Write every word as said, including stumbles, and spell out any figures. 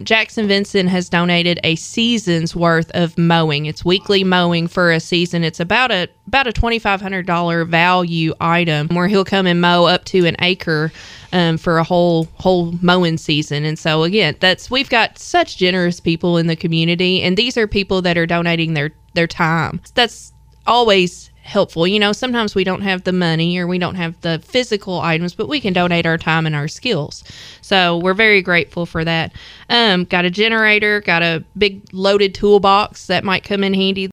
Jackson Vincent has donated a season's worth of mowing. It's weekly mowing for a season. It's about a about a twenty-five hundred dollars value item where he'll come and mow up to an acre um, for a whole whole mowing season. And so again, that's we've got such generous people in the community, and these are people that are donating their their time. That's always helpful. You know, sometimes we don't have the money or we don't have the physical items, but we can donate our time and our skills. So we're very grateful for that. Um, got a generator, got a big loaded toolbox that might come in handy